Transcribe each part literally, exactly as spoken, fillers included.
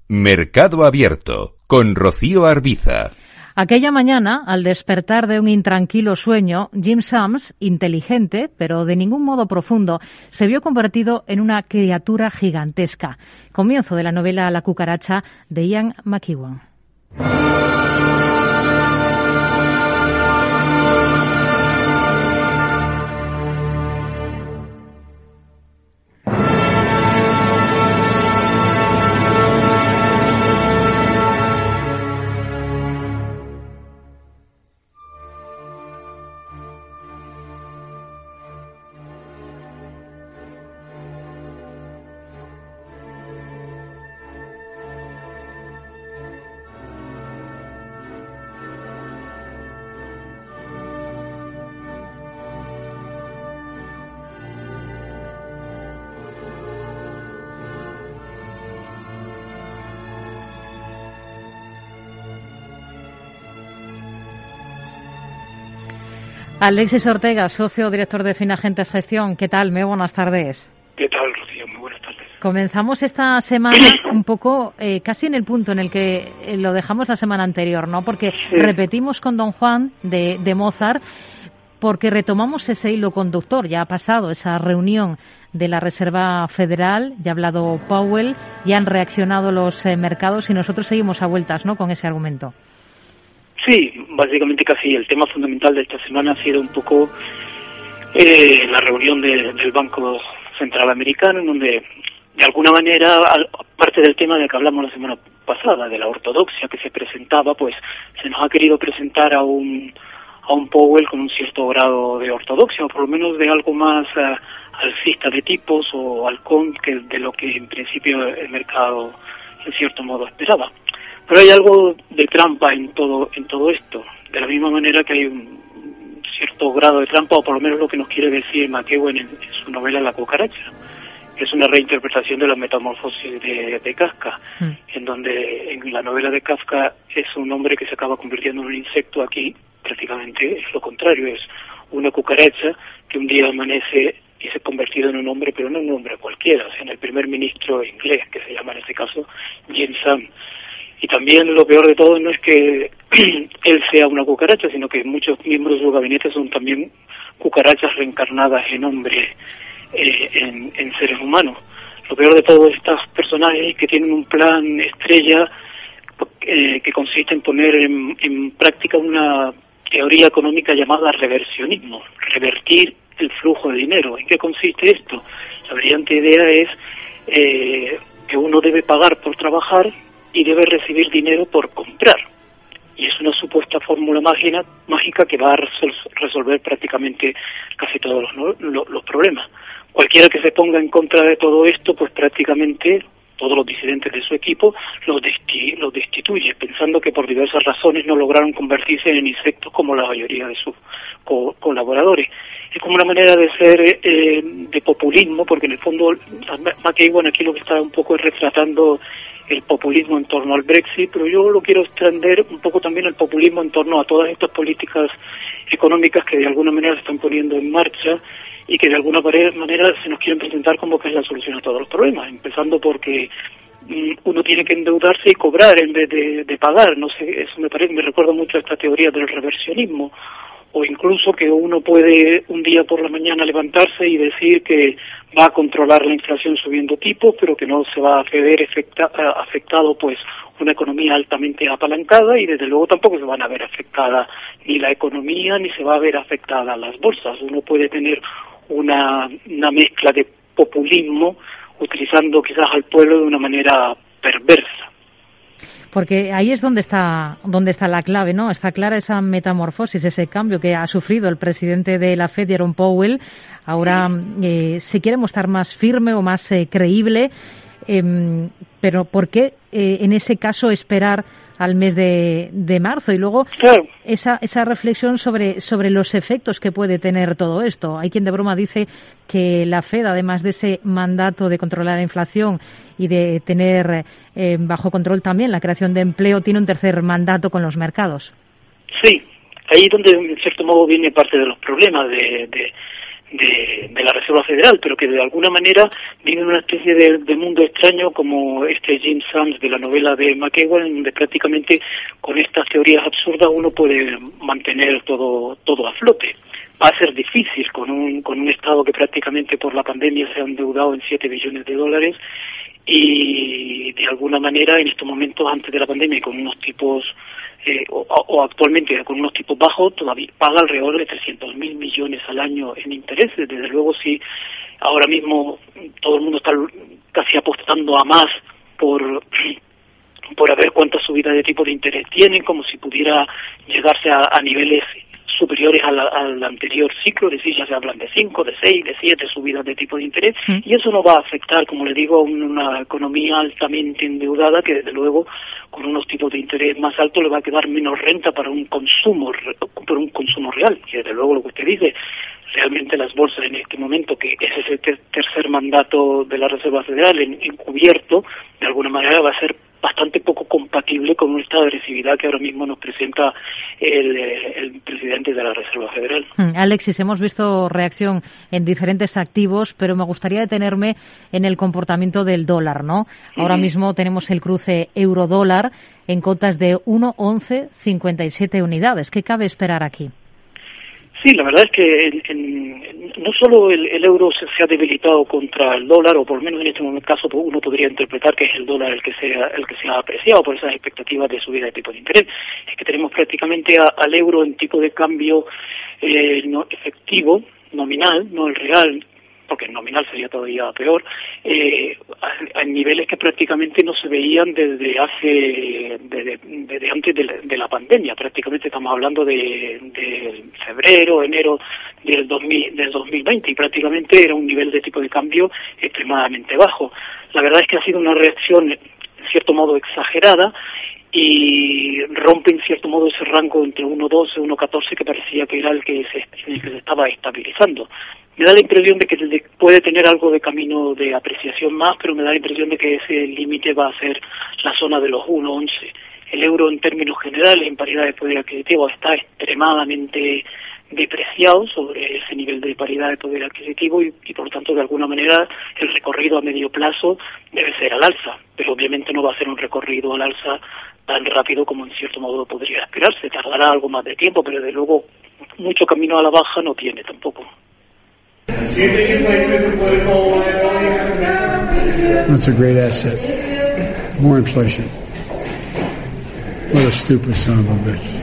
Mercado Abierto, con Rocío Arbiza. Aquella mañana, al despertar de un intranquilo sueño, Jim Sams, inteligente, pero de ningún modo profundo, se vio convertido en una criatura gigantesca. Comienzo de la novela La cucaracha, de Ian McEwan. Alexis Ortega, socio director de Finagentes Gestión. ¿Qué tal? Muy buenas tardes. ¿Qué tal, Rocío? Muy buenas tardes. Comenzamos esta semana un poco eh, casi en el punto en el que eh, lo dejamos la semana anterior, ¿no? Porque sí. repetimos con Don Juan de, de Mozart, porque retomamos ese hilo conductor. Ya ha pasado esa reunión de la Reserva Federal, ya ha hablado Powell, ya han reaccionado los eh, mercados y nosotros seguimos a vueltas, ¿no?, con ese argumento. Sí, básicamente casi el tema fundamental de esta semana ha sido un poco eh, la reunión de, del Banco Central Americano, en donde de alguna manera, aparte del tema del que hablamos la semana pasada, de la ortodoxia que se presentaba, pues se nos ha querido presentar a un a un Powell con un cierto grado de ortodoxia, o por lo menos de algo más uh, alcista de tipos o halcón que de lo que en principio el mercado en cierto modo esperaba. Pero hay algo de trampa en todo en todo esto, de la misma manera que hay un cierto grado de trampa, o por lo menos lo que nos quiere decir McEwan en, en su novela La cucaracha, que es una reinterpretación de la metamorfosis de, de Kafka, mm. en donde en la novela de Kafka es un hombre que se acaba convirtiendo en un insecto. Aquí prácticamente es lo contrario, es una cucaracha que un día amanece y se ha convertido en un hombre, pero no en un hombre cualquiera, o sea, en el primer ministro inglés, que se llama en este caso Jim Sams. Y también lo peor de todo no es que él sea una cucaracha, sino que muchos miembros de su gabinete son también cucarachas reencarnadas en hombres, eh, en, en seres humanos. Lo peor de todo es estos personajes que tienen un plan estrella eh, que consiste en poner en, en práctica una teoría económica llamada reversionismo, revertir el flujo de dinero. ¿En qué consiste esto? La brillante idea es eh, que uno debe pagar por trabajar y debe recibir dinero por comprar. Y es una supuesta fórmula mágica, mágica que va a resol- resolver prácticamente casi todos los, ¿no? los, los problemas. Cualquiera que se ponga en contra de todo esto, pues prácticamente todos los disidentes de su equipo los, desti- los destituye, pensando que por diversas razones no lograron convertirse en insectos como la mayoría de sus co- colaboradores. Es como una manera de ser eh, de populismo, porque en el fondo McEwan aquí lo que está un poco es retratando el populismo en torno al Brexit, pero yo lo quiero extender un poco también al populismo en torno a todas estas políticas económicas que de alguna manera se están poniendo en marcha y que de alguna manera se nos quieren presentar como que es la solución a todos los problemas, empezando porque mm, uno tiene que endeudarse y cobrar en vez de, de pagar. No sé, eso me parece, me recuerda mucho a esta teoría del reversionismo, o incluso que uno puede un día por la mañana levantarse y decir que va a controlar la inflación subiendo tipos, pero que no se va a ver efecta, afectado pues una economía altamente apalancada, y desde luego tampoco se van a ver afectada ni la economía ni se va a ver afectada las bolsas. Uno puede tener una, una mezcla de populismo utilizando quizás al pueblo de una manera perversa. Porque ahí es donde está donde está la clave, ¿no? Está clara esa metamorfosis, ese cambio que ha sufrido el presidente de la Fed, Jerome Powell. Ahora eh, se quiere mostrar más firme o más eh, creíble, eh, pero ¿por qué eh, en ese caso esperar al mes de, de marzo? Y luego claro. esa esa reflexión sobre sobre los efectos que puede tener todo esto. Hay quien de broma dice que la Fed, además de ese mandato de controlar la inflación y de tener eh, bajo control también la creación de empleo, tiene un tercer mandato con los mercados. Sí, ahí es donde en cierto modo viene parte de los problemas de, de, de, de la Reserva Federal, pero que de alguna manera vive en una especie de, de mundo extraño como este Jim Sams de la novela de McEwan, donde prácticamente con estas teorías absurdas uno puede mantener todo todo a flote. Va a ser difícil con un con un Estado que prácticamente por la pandemia se ha endeudado en siete billones de dólares y de alguna manera en estos momentos antes de la pandemia con unos tipos eh, o, o actualmente con unos tipos bajos todavía paga alrededor de trescientos mil millones al año en intereses. Desde luego, si ahora mismo todo el mundo está casi apostando a más por por a ver cuántas subidas de tipo de interés tienen, como si pudiera llegarse a, a niveles superiores al, al anterior ciclo, es decir, ya se hablan de cinco, de seis, de siete subidas de tipo de interés, mm. y eso no va a afectar, como le digo, a una economía altamente endeudada que, desde luego, con unos tipos de interés más altos le va a quedar menos renta para un consumo, para un consumo real. Y, desde luego, lo que usted dice, realmente las bolsas en este momento, que es ese ter- tercer mandato de la Reserva Federal en, encubierto, de alguna manera va a ser bastante poco compatible con un estado de agresividad que ahora mismo nos presenta el, el presidente de la Reserva Federal. Alexis, hemos visto reacción en diferentes activos, pero me gustaría detenerme en el comportamiento del dólar, ¿no? Ahora uh-huh. mismo tenemos el cruce euro-dólar en cotas de uno once cincuenta y siete unidades. ¿Qué cabe esperar aquí? Sí, la verdad es que en, en, no solo el, el euro se, se ha debilitado contra el dólar, o por lo menos en este caso uno podría interpretar que es el dólar el que se ha, el que se ha apreciado por esas expectativas de subida de tipo de interés. Es que tenemos prácticamente a, al euro en tipo de cambio eh, no efectivo, nominal, no el real, porque el nominal sería todavía peor, eh, a, a niveles que prácticamente no se veían desde hace, desde, desde antes de la, de la pandemia. Prácticamente estamos hablando de, de febrero, enero del, dos mil, del dos mil veinte, y prácticamente era un nivel de tipo de cambio extremadamente bajo. La verdad es que ha sido una reacción, en cierto modo, exagerada, y rompe en cierto modo ese rango entre uno doce y uno catorce que parecía que era el que se, el que se estaba estabilizando. Me da la impresión de que puede tener algo de camino de apreciación más, pero me da la impresión de que ese límite va a ser la zona de los uno once. El euro en términos generales, en paridad de poder adquisitivo, está extremadamente depreciado sobre ese nivel de paridad de poder adquisitivo y, y por tanto de alguna manera el recorrido a medio plazo debe ser al alza, pero obviamente no va a ser un recorrido al alza tan rápido como en cierto modo podría esperarse. Tardará algo más de tiempo, pero desde luego mucho camino a la baja no tiene tampoco. That's a great asset. More inflation. What a stupid son of a bitch.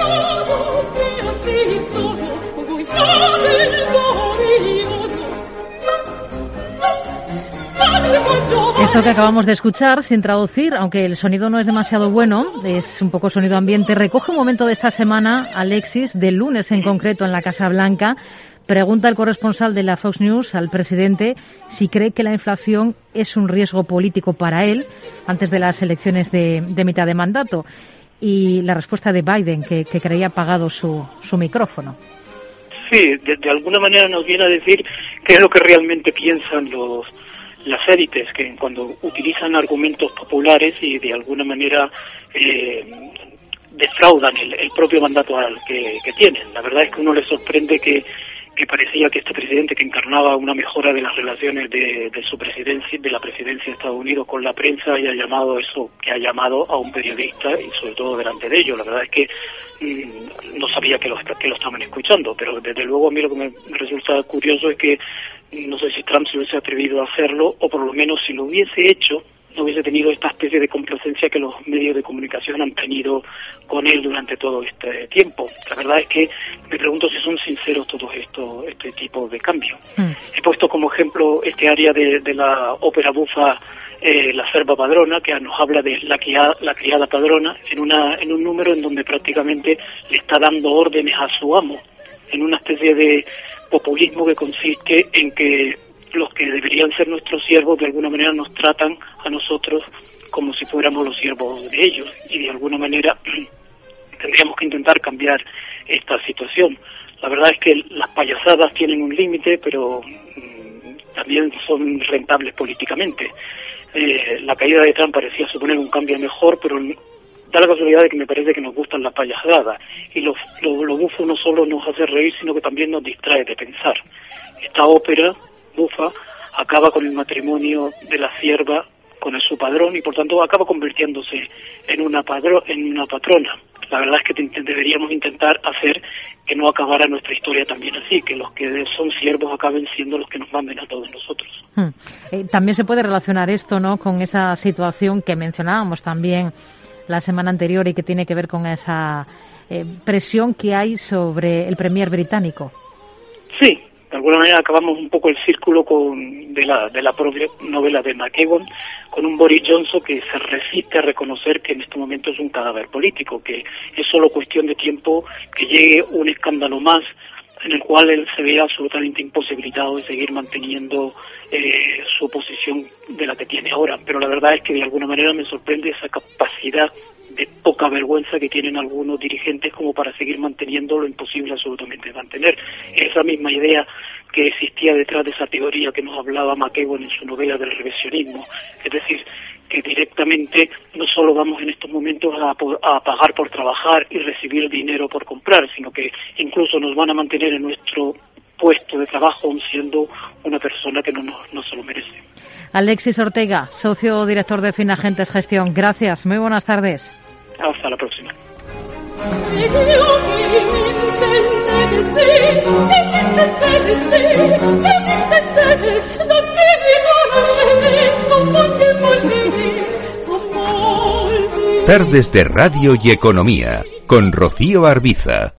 Esto que acabamos de escuchar, sin traducir, aunque el sonido no es demasiado bueno, es un poco sonido ambiente, recoge un momento de esta semana, Alexis, del lunes en concreto en la Casa Blanca. Pregunta el corresponsal de la Fox News al presidente si cree que la inflación es un riesgo político para él antes de las elecciones de, de mitad de mandato. Y la respuesta de Biden, que, que creía apagado su, su micrófono. Sí, de, de alguna manera nos viene a decir qué es lo que realmente piensan los las élites, que cuando utilizan argumentos populares y de alguna manera eh, defraudan el, el propio mandato al que, que tienen. La verdad es que uno le sorprende que que parecía que este presidente, que encarnaba una mejora de las relaciones de, de su presidencia, de la presidencia de Estados Unidos con la prensa, haya llamado eso, que ha llamado a un periodista y sobre todo delante de ellos. La verdad es que mmm, no sabía que lo, que lo estaban escuchando, pero desde luego a mí lo que me resulta curioso es que no sé si Trump se hubiese atrevido a hacerlo, o por lo menos si lo hubiese hecho, no hubiese tenido esta especie de complacencia que los medios de comunicación han tenido con él durante todo este tiempo. La verdad es que me pregunto si son sinceros todos estos este tipo de cambios. Mm. He puesto como ejemplo este área de, de la ópera bufa, eh, la serva padrona, que nos habla de la criada, la criada padrona, en una en un número en donde prácticamente le está dando órdenes a su amo, en una especie de populismo que consiste en que los que deberían ser nuestros siervos de alguna manera nos tratan a nosotros como si fuéramos los siervos de ellos, y de alguna manera tendríamos que intentar cambiar esta situación. La verdad es que las payasadas tienen un límite, pero mmm, también son rentables políticamente. Eh, la caída de Trump parecía suponer un cambio mejor, pero da la casualidad de que me parece que nos gustan las payasadas, y lo, lo, lo bufo no solo nos hace reír, sino que también nos distrae de pensar. Esta ópera bufa acaba con el matrimonio de la sierva con su padrón, y por tanto acaba convirtiéndose en una padro, en una patrona. La verdad es que te, deberíamos intentar hacer que no acabara nuestra historia también así, que los que son siervos acaben siendo los que nos manden a todos nosotros. Hmm. Eh, también se puede relacionar esto, ¿no?, con esa situación que mencionábamos también la semana anterior y que tiene que ver con esa eh, presión que hay sobre el premier británico. Sí. De alguna manera acabamos un poco el círculo con de la de la propia novela de McEwan, con un Boris Johnson que se resiste a reconocer que en este momento es un cadáver político, que es solo cuestión de tiempo que llegue un escándalo más en el cual él se vea absolutamente imposibilitado de seguir manteniendo eh, su posición de la que tiene ahora. Pero la verdad es que de alguna manera me sorprende esa capacidad de poca vergüenza que tienen algunos dirigentes como para seguir manteniendo lo imposible absolutamente de mantener. Esa misma idea que existía detrás de esa teoría que nos hablaba McEwan en su novela del revisionismo, es decir, que directamente no solo vamos en estos momentos a, a pagar por trabajar y recibir dinero por comprar, sino que incluso nos van a mantener en nuestro puesto de trabajo aun siendo una persona que no, no, no se lo merece. Alexis Ortega, socio director de Finagentes Gestión, gracias, muy buenas tardes. Hasta la próxima. Tardes de Radio y Economía con Rocío Arbiza.